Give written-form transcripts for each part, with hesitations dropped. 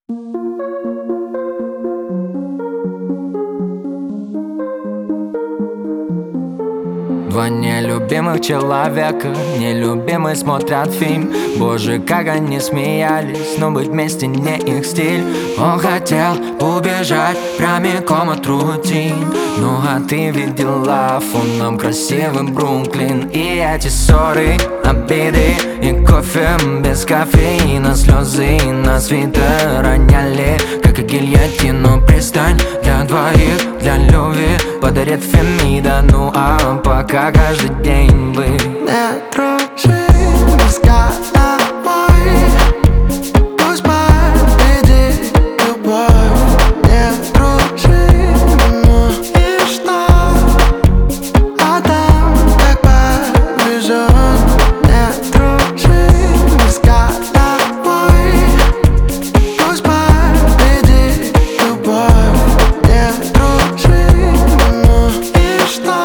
Два нелюбимых человека, нелюбимый смотрят фильм. Боже, как они смеялись, но быть вместе не их стиль. Он хотел убежать прямиком от рутин. Ну а ты видела фоном красивый Бруклин. И эти ссоры, обиды и кофе без кофеина. Слезы на свитер роняли, как и гильотину. Пристань для двоих, для любви подарит Фемида. Ну а пока каждый день вы не дружи без головой. Пусть победит любовь. Не дружи, ну и что? А там как повезет. Не дружи без головой. Пусть победит любовь. Не дружи, ну и что?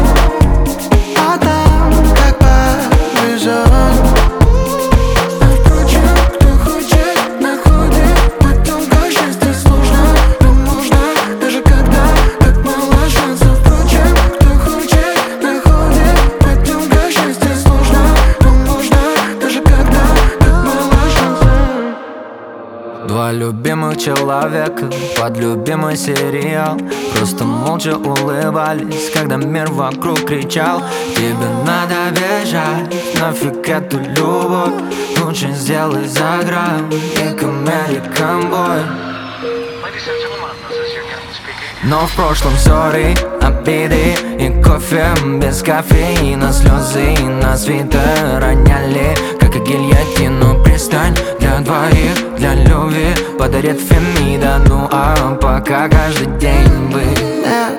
Два любимых человека под любимый сериал. Просто молча улыбались, когда мир вокруг кричал: тебе надо бежать, нафиг эту любовь. Лучше сделай за грань, как American Boy. Но в прошлом ссоры, обиды и кофе без кофеина. Слезы на свитер роняли, как и гильотину. Пристань для двоих, для любви подарит Фемида. Ну а пока каждый день вы